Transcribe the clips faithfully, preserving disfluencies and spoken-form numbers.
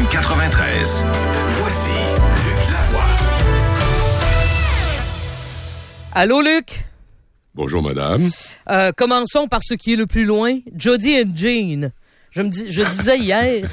M quatre-vingt-treize. Voici Luc Lavoie. Allô, Luc? Bonjour, madame. Euh, commençons par ce qui est le plus loin. Jody and Jane. Je me dis, je disais hier,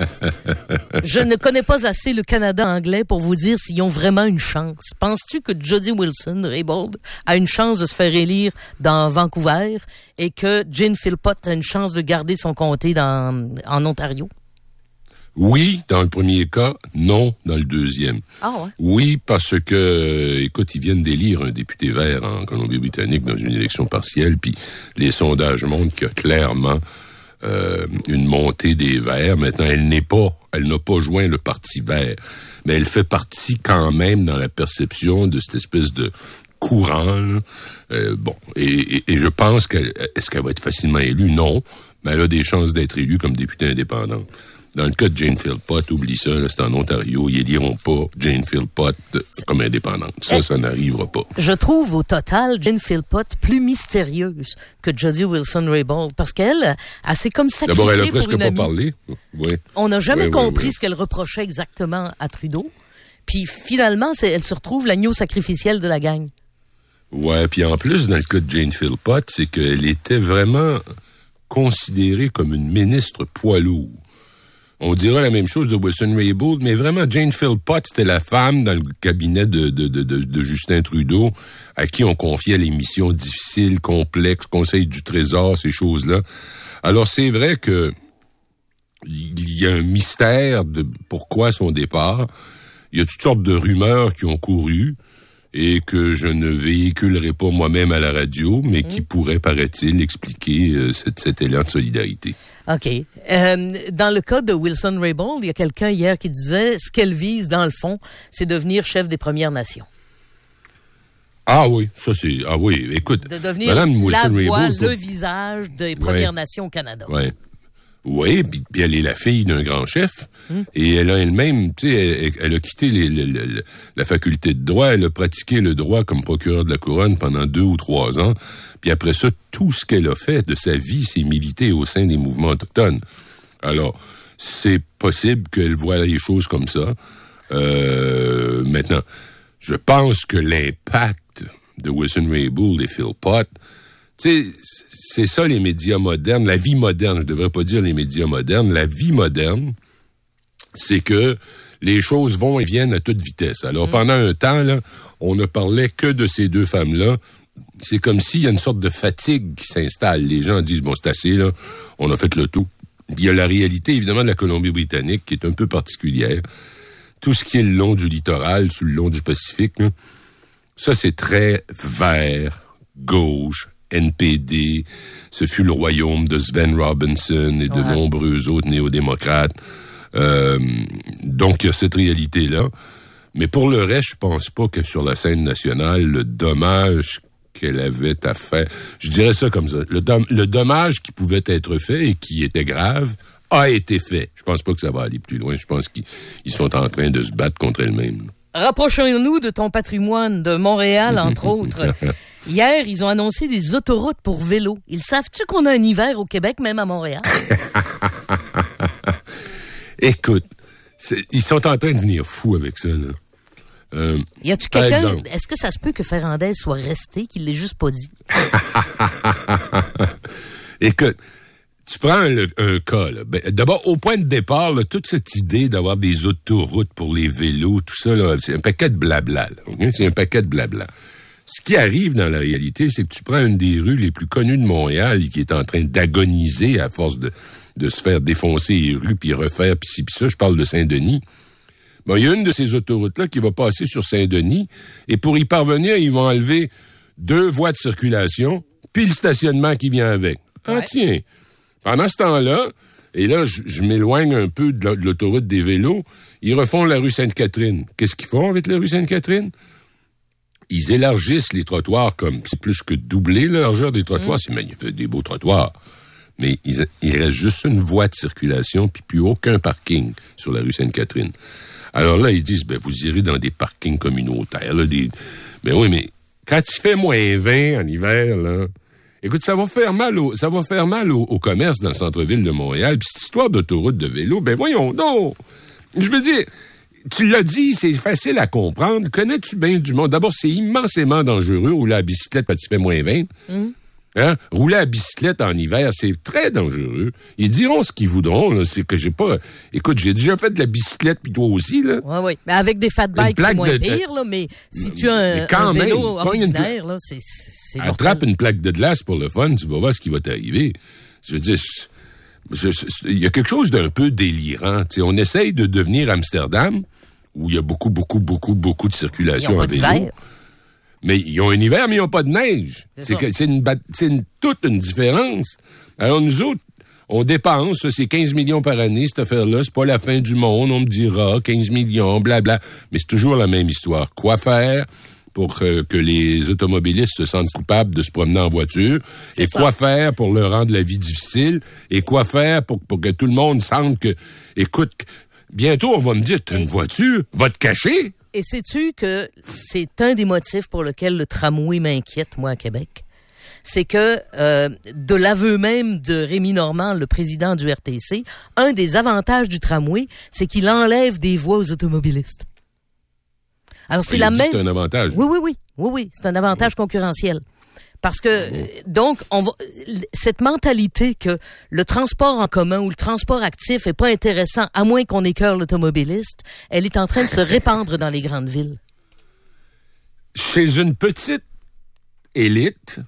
je ne connais pas assez le Canada anglais pour vous dire s'ils ont vraiment une chance. Penses-tu que Jody Wilson-Raybould a une chance de se faire élire dans Vancouver et que Jane Philpott a une chance de garder son comté dans, en Ontario? Oui, dans le premier cas, non, dans le deuxième. Ah ouais? Oui, parce que, écoute, ils viennent d'élire un député vert en Colombie-Britannique dans une élection partielle, puis les sondages montrent qu'il y a clairement euh, une montée des Verts. Maintenant, elle n'est pas, elle n'a pas joint le Parti vert, mais elle fait partie quand même dans la perception de cette espèce de courant. Là. Euh, bon, et, et, et je pense qu'elle, est-ce qu'elle va être facilement élue? Non, mais elle a des chances d'être élue comme députée indépendante. Dans le cas de Jane Philpott, oublie ça, là, c'est en Ontario, ils n'éliront pas Jane Philpott comme indépendante. Ça, ça n'arrivera pas. Je trouve au total Jane Philpott plus mystérieuse que Jody Wilson-Raybould parce qu'elle, elle s'est comme sacrifiée D'abord, elle a pour presque une pas amie. parlé. Oui. On n'a jamais oui, compris oui, oui. ce qu'elle reprochait exactement à Trudeau. Puis finalement, c'est, elle se retrouve l'agneau sacrificiel de la gang. Ouais, puis en plus, dans le cas de Jane Philpott, c'est qu'elle était vraiment considérée comme une ministre poids lourd. On dira la même chose de Wilson-Raybould, mais vraiment, Jane Philpott, c'était la femme dans le cabinet de, de, de, de, de Justin Trudeau, à qui on confiait les missions difficiles, complexes, Conseil du Trésor, ces choses-là. Alors, c'est vrai que il y a un mystère de pourquoi son départ. Il y a toutes sortes de rumeurs qui ont couru et que je ne véhiculerai pas moi-même à la radio, mais qui pourraient, paraît-il, expliquer euh, cet, cet élan de solidarité. OK. Euh, dans le cas de Wilson-Raybould, il y a quelqu'un hier qui disait ce qu'elle vise, dans le fond, c'est devenir chef des Premières Nations. Ah oui, ça c'est... Ah oui, écoute... De devenir Madame la voix, Wilson-Raybould, le faut... visage des Premières ouais. Nations au Canada. Oui. Oui, puis, puis elle est la fille d'un grand chef, hum. et elle a elle-même, tu sais, elle, elle a quitté les, les, les, la faculté de droit, elle a pratiqué le droit comme procureur de la Couronne pendant deux ou trois ans, puis après ça, tout ce qu'elle a fait de sa vie, c'est militer au sein des mouvements autochtones. Alors, c'est possible qu'elle voie les choses comme ça. Euh, maintenant, je pense que l'impact de Wilson-Raybould et Philpott, tu sais, c'est ça les médias modernes, la vie moderne, je devrais pas dire les médias modernes, la vie moderne, c'est que les choses vont et viennent à toute vitesse. Alors, mmh. pendant un temps, là, on ne parlait que de ces deux femmes-là. C'est comme s'il y a une sorte de fatigue qui s'installe. Les gens disent, bon, c'est assez, là, on a fait le tout. Il y a la réalité, évidemment, de la Colombie-Britannique, qui est un peu particulière. Tout ce qui est le long du littoral, sur le long du Pacifique, là, ça, c'est très vert, gauche, N P D, ce fut le royaume de Sven Robinson et de ouais. nombreux autres néo-démocrates. Euh, donc, il y a cette réalité-là. Mais pour le reste, je pense pas que sur la scène nationale, le dommage qu'elle avait à faire, je dirais ça comme ça, le, dom- le dommage qui pouvait être fait et qui était grave a été fait. Je pense pas que ça va aller plus loin. Je pense qu'ils ils sont en train de se battre contre elles-mêmes. Rapprochons-nous de ton patrimoine de Montréal, entre autres. Hier, ils ont annoncé des autoroutes pour vélo. Ils savent-tu qu'on a un hiver au Québec, même à Montréal? Écoute, ils sont en train de devenir fous avec ça, là. Euh, y a-tu quelqu'un... Est-ce que ça se peut que Ferrandez soit resté, qu'il l'ait juste pas dit? Écoute, tu prends un, un cas, là. Ben, d'abord, au point de départ, là, toute cette idée d'avoir des autoroutes pour les vélos, tout ça, là, c'est un paquet de blabla. Là, okay? C'est un paquet de blabla. Ce qui arrive dans la réalité, c'est que tu prends une des rues les plus connues de Montréal qui est en train d'agoniser à force de, de se faire défoncer les rues, puis refaire, puis ci, puis ça. Je parle de Saint-Denis. Bon, il y a une de ces autoroutes-là qui va passer sur Saint-Denis, et pour y parvenir, ils vont enlever deux voies de circulation, puis le stationnement qui vient avec. Ah, ouais. Tiens! Pendant ce temps-là, et là, je, je m'éloigne un peu de, la, de l'autoroute des vélos, ils refont la rue Sainte-Catherine. Qu'est-ce qu'ils font avec la rue Sainte-Catherine? Ils élargissent les trottoirs comme, c'est plus que doubler la largeur des trottoirs, mmh. c'est magnifique, des beaux trottoirs. Mais il, il reste juste une voie de circulation, puis plus aucun parking sur la rue Sainte-Catherine. Alors là, ils disent, ben, vous irez dans des parkings communautaires, là, des... Ben oui, mais quand il fait moins vingt en hiver, là, écoute, ça va faire mal au, ça va faire mal au, au commerce dans le centre-ville de Montréal. Puis cette histoire d'autoroute de vélo, ben voyons donc! Je veux dire, tu l'as dit, c'est facile à comprendre. Connais-tu bien du monde? D'abord, c'est immensément dangereux rouler à la bicyclette parce qu'il fait moins vingt. Mm. Hein? Rouler à la bicyclette en hiver, c'est très dangereux. Ils diront ce qu'ils voudront, là. C'est que j'ai pas... Écoute, j'ai déjà fait de la bicyclette, puis toi aussi, là. Oui, oui. Mais avec des fat bikes, c'est moins de... pire, là. Mais si tu as un, un vélo ordinaire, une... là, c'est, c'est mortel. Attrape une plaque de glace pour le fun, tu vas voir ce qui va t'arriver. Je veux dire... Il y a quelque chose d'un peu délirant. T'sais, on essaye de devenir Amsterdam, où il y a beaucoup, beaucoup, beaucoup, beaucoup de circulation en vélo. D'hiver. Mais ils ont un hiver, mais ils n'ont pas de neige. C'est, c'est, que, c'est, une, c'est une, toute une différence. Alors, nous autres, on dépense, c'est quinze millions par année, cette affaire-là. C'est pas la fin du monde, on me dira, quinze millions, blabla. Mais c'est toujours la même histoire. Quoi faire pour euh, que les automobilistes se sentent coupables de se promener en voiture? C'est et ça. Quoi faire pour leur rendre la vie difficile? Et quoi faire pour, pour que tout le monde sente que, écoute, bientôt, on va me dire, t'as une voiture, va te cacher? Et sais-tu que c'est un des motifs pour lequel le tramway m'inquiète, moi, à Québec? C'est que, euh, de l'aveu même de Rémi Normand, le président du R T C, un des avantages du tramway, c'est qu'il enlève des voies aux automobilistes. Alors, c'est Il la dit même... C'est un avantage. Oui, oui, oui. Oui, oui. C'est un avantage oui. concurrentiel. Parce que, donc, on va, cette mentalité que le transport en commun ou le transport actif est pas intéressant, à moins qu'on écœure l'automobiliste, elle est en train de se répandre dans les grandes villes. Chez une petite élite,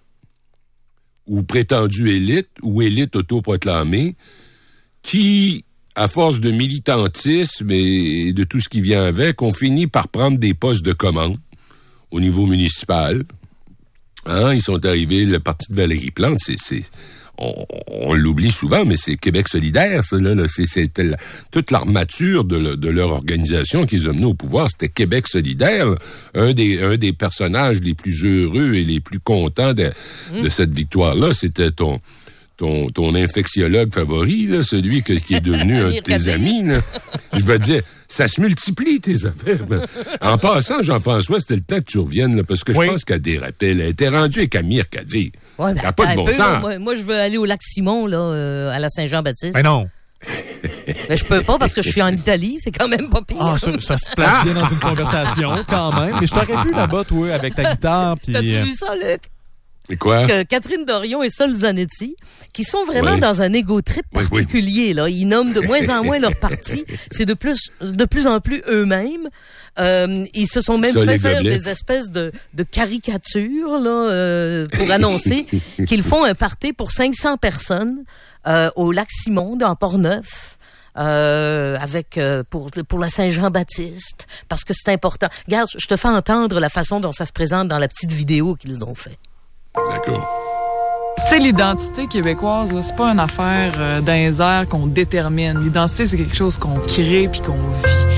ou prétendue élite, ou élite autoproclamée, qui, à force de militantisme et de tout ce qui vient avec, on finit par prendre des postes de commande au niveau municipal. Hein, ils sont arrivés, le parti de Valérie Plante, c'est, c'est on, on l'oublie souvent, mais c'est Québec solidaire, ça, là, là c'est, c'était la, toute l'armature de, le, de leur organisation qui les a menés au pouvoir, c'était Québec solidaire, là. un des un des personnages les plus heureux et les plus contents de, mmh. de cette victoire-là, c'était ton ton ton infectiologue favori, là, celui que, qui est devenu un de tes amis, là. Je veux dire, ça se multiplie, tes affaires. En passant, Jean-François, c'était le temps que tu reviennes, là, parce que je oui. pense qu'elle dérapait. Elle était rendue avec Amir Kadir. Ouais, ben, pas de bon peu, sens. Là, moi, moi, je veux aller au Lac-Simon, là, euh, à la Saint-Jean-Baptiste. Mais non. Mais je peux pas parce que je suis en Italie, c'est quand même pas pire. Ah, ça, ça se place bien dans une conversation, quand même. Mais je t'aurais vu là-bas, toi, avec ta guitare. Pis... T'as-tu vu ça, Luc? Et quoi? Que Catherine Dorion et Sol Zanetti, qui sont vraiment oui. dans un égo trip particulier, oui, oui. là. Ils nomment de moins en moins leur parti. C'est de plus, de plus en plus eux-mêmes. Euh, ils se sont même Sol fait faire gobelets. Des espèces de, de caricatures, là, euh, pour annoncer qu'ils font un party pour cinq cents personnes, euh, au Lac-Simon, dans Port-Neuf. Euh, avec euh, pour pour la Saint-Jean-Baptiste, parce que c'est important. Regarde, je te fais entendre la façon dont ça se présente dans la petite vidéo qu'ils ont fait. D'accord. Tu sais, l'identité québécoise, là, c'est pas une affaire euh, dans les airs qu'on détermine. L'identité, c'est quelque chose qu'on crée puis qu'on vit.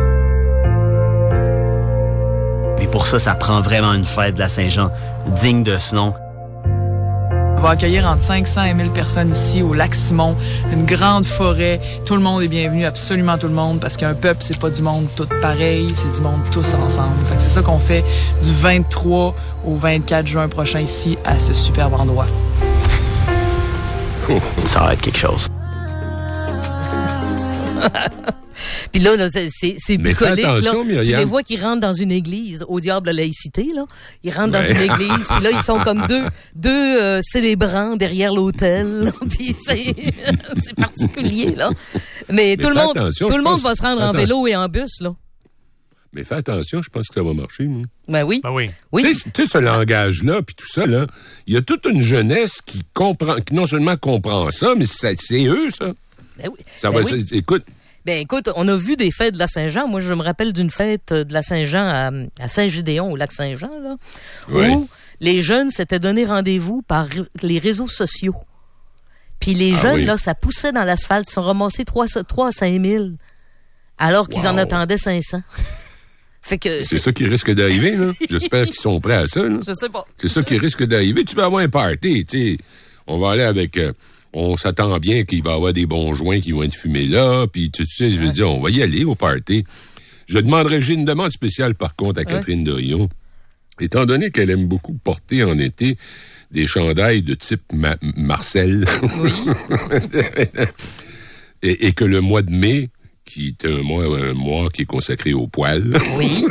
Et pour ça, ça prend vraiment une fête de la Saint-Jean digne de ce nom. On va accueillir entre cinq cents et mille personnes ici au Lac-Simon, une grande forêt. Tout le monde est bienvenu, absolument tout le monde, parce qu'un peuple, c'est pas du monde tout pareil, c'est du monde tous ensemble. Fait que c'est ça qu'on fait du vingt-trois au vingt-quatre juin prochain ici, à ce superbe endroit. Ça va être quelque chose. Puis là, là, c'est, c'est, c'est bucolique, là. Tu les vois qui rentrent dans une église, au diable la laïcité, là. Ils rentrent ouais. dans une église, puis là, ils sont comme deux, deux euh, célébrants derrière l'autel. Puis c'est, c'est particulier, là. Mais, Mais tout le monde, tout le monde va se rendre en vélo et en bus, là. Mais fais attention, je pense que ça va marcher, moi. Ben oui. Ben oui. oui. Tu sais, tu sais, ce langage-là, puis tout ça, là, il y a toute une jeunesse qui comprend, qui non seulement comprend ça, mais c'est, c'est eux, ça. Ben oui. Ça ben va, oui. Écoute. Ben écoute, on a vu des fêtes de la Saint-Jean. Moi, je me rappelle d'une fête de la Saint-Jean à, à Saint-Gédéon, au lac Saint-Jean, là, oui. où les jeunes s'étaient donné rendez-vous par les réseaux sociaux. Puis les ah, jeunes, oui. là, ça poussait dans l'asphalte. Ils sont ramassés trois à cinq mille, alors qu'ils wow. en attendaient cinq cents. Fait que c'est, c'est ça qui risque d'arriver, là. J'espère qu'ils sont prêts à ça, là. Je sais pas. C'est ça qui risque d'arriver. Tu vas avoir un party, tu sais. On va aller avec... Euh, on s'attend bien qu'il va y avoir des bons joints qui vont être fumés là, puis tu sais, je veux ouais. dire, on va y aller au party. Je demanderai, j'ai une demande spéciale, par contre, à ouais. Catherine Dorion. Étant donné qu'elle aime beaucoup porter en été des chandails de type Ma- Marcel, oui. et, et que le mois de mai, qui est un mois, un mois qui est consacré au poil. Oui.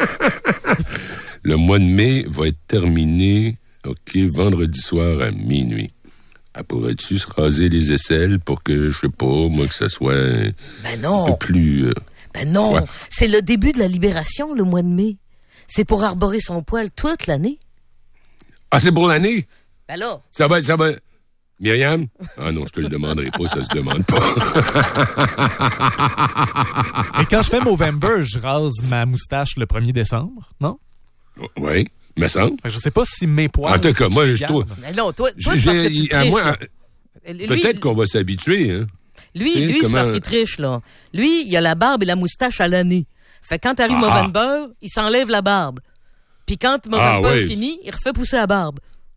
Le mois de mai va être terminé, OK, vendredi soir à minuit. Ah, pourrais-tu se raser les aisselles pour que, je sais pas, moi, que ça soit un, Ben non. un peu plus... Euh, Ben non. Ouais. C'est le début de la libération, le mois de mai. C'est pour arborer son poil toute l'année. Ah, c'est pour l'année? Ben là. Ça va, ça va... Myriam? Ah non, je te le demanderai pas, ça se demande pas. Et quand je fais Movember, je rase ma moustache le premier décembre, non? Oui, me semble. Fait que je sais pas si mes poils... En tout cas, moi, je trouve... Ben non, toi, toi c'est J'ai- parce que tu à triches. moi, là. Lui, Peut-être qu'on va s'habituer, hein. Lui, Tu sais, lui c'est comment- parce qu'il triche, là. Lui, il a la barbe et la moustache à l'année. Fait que quand arrive Ah. Movember, il s'enlève la barbe. Puis quand Ah, Movember oui. finit, il refait pousser la barbe.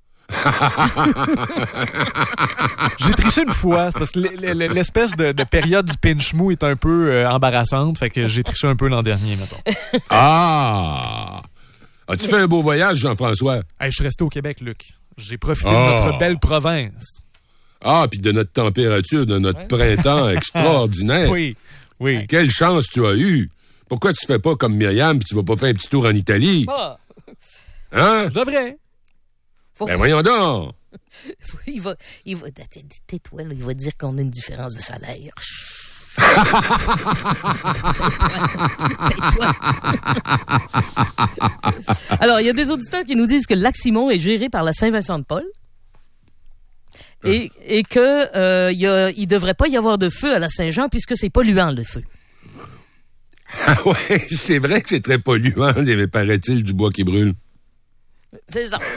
J'ai triché une fois, c'est parce que l- l- l'espèce de, de période du pinch mou est un peu euh, embarrassante, fait que j'ai triché un peu l'an dernier, mettons. Ah! As-tu fait un beau voyage, Jean-François? Hey, je suis resté au Québec, Luc. J'ai profité Oh. de notre belle province. Ah, puis de notre température, de notre printemps extraordinaire. Oui, oui. Quelle chance tu as eue. Pourquoi tu fais pas comme Myriam puis tu vas pas faire un petit tour en Italie? Ah, Hein? Je devrais. faut, Ben voyons donc. faut- il va, il va, tais-toi, là, il va dire qu'on a une différence de salaire. Tais-toi. Alors, il y a des auditeurs qui nous disent que le lac Simon est géré par la Saint-Vincent-de-Paul. Et, et que euh, il y a, il devrait pas y avoir de feu à la Saint-Jean puisque c'est polluant le feu. Ah ouais, c'est vrai que c'est très polluant, les paraît-il, du bois qui brûle. C'est ça.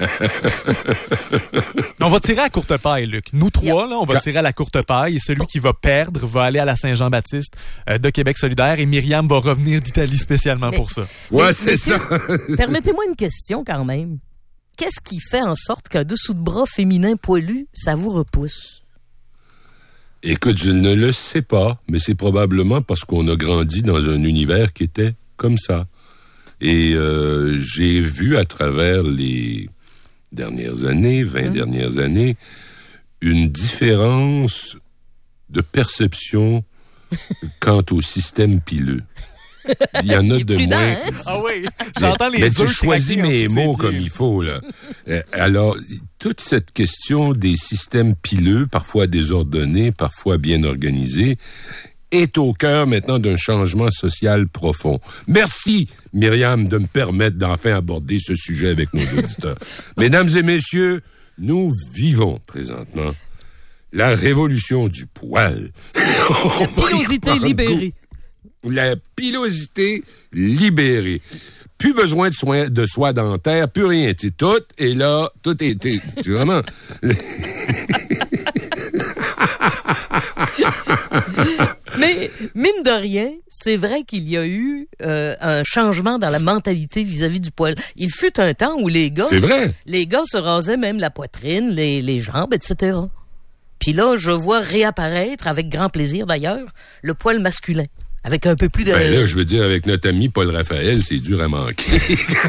On va tirer à courte paille, Luc. Nous trois, là, on va tirer à la courte paille et celui qui va perdre va aller à la Saint-Jean-Baptiste euh, de Québec solidaire et Myriam va revenir d'Italie spécialement Mais- pour ça. Ouais, Mais- c'est mais ça. Permettez-moi une question quand même. Qu'est-ce qui fait en sorte qu'un dessous de bras féminin poilu, ça vous repousse? Écoute, je ne le sais pas, mais c'est probablement parce qu'on a grandi dans un univers qui était comme ça. Et euh, j'ai vu à travers les dernières années, vingt Hum. dernières années, une différence de perception quant au système pileux. Il y en a Il est de prudent, moins... hein? Ah oui, j'entends les mais tu œufs choisis craquer mes entre mots ses comme pieds. il faut, là. Euh, alors, toute cette question des systèmes pileux, parfois désordonnés, parfois bien organisés, est au cœur maintenant d'un changement social profond. Merci, Myriam, de me permettre d'enfin aborder ce sujet avec nos auditeurs. Mesdames et messieurs, nous vivons présentement la révolution du poil. La pilosité libérée. La pilosité libérée. Plus besoin de soins de soie dentaire, plus rien. Tu sais, tout est là, tout est... est- C'est vraiment... Mais, mine de rien, c'est vrai qu'il y a eu euh, un changement dans la mentalité vis-à-vis du poil. Il fut un temps où les gars... C'est vrai. Les gars se rasaient même la poitrine, les, les jambes, et cetera. Puis là, je vois réapparaître, avec grand plaisir d'ailleurs, le poil masculin. Avec un peu plus de... Ben là, je veux dire, avec notre ami Paul Raphaël, c'est dur à manquer.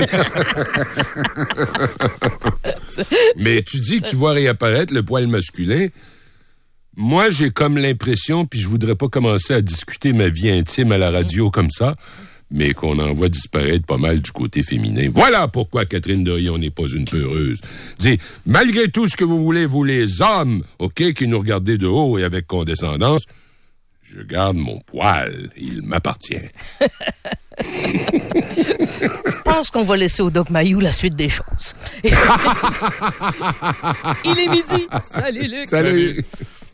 Mais tu dis que tu vois réapparaître le poil masculin. Moi, j'ai comme l'impression, puis je voudrais pas commencer à discuter ma vie intime à la radio comme ça, mais qu'on en voit disparaître pas mal du côté féminin. Voilà pourquoi Catherine Dorion n'est pas une peureuse. Dis, malgré tout ce que vous voulez, vous les hommes, OK, qui nous regardez de haut et avec condescendance, je garde mon poil. Il m'appartient. Je pense qu'on va laisser au Doc Mayou la suite des choses. Il est midi. Salut, Luc. Salut.